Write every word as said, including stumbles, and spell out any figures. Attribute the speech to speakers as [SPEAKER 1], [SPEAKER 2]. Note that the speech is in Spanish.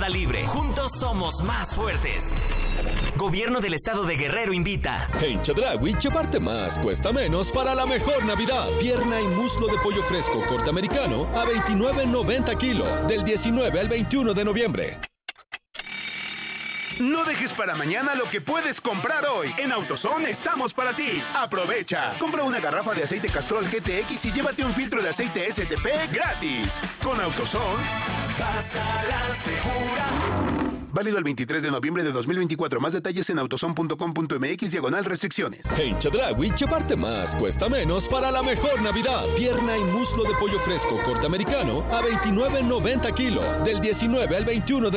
[SPEAKER 1] barra libre. Juntos somos más fuertes. Gobierno del Estado de Guerrero invita.
[SPEAKER 2] En Chedraui, llevarte más cuesta menos para la mejor Navidad. Pierna y muslo de pollo fresco corte americano a veintinueve noventa kilo, del diecinueve al veintiuno de noviembre.
[SPEAKER 3] No dejes para mañana lo que puedes comprar hoy. En AutoZone estamos para ti. Aprovecha. Compra una garrafa de aceite Castrol G T X y llévate un filtro de aceite S T P gratis. Con AutoZone, vas a la segura. Válido el veintitrés de noviembre de dos mil veinticuatro. Más detalles en autozone punto com punto m x diagonal restricciones.
[SPEAKER 2] En Chedraui, llevarte más cuesta menos para la mejor Navidad. Pierna y muslo de pollo fresco corte americano a veintinueve noventa kilo, del diecinueve al veintiuno de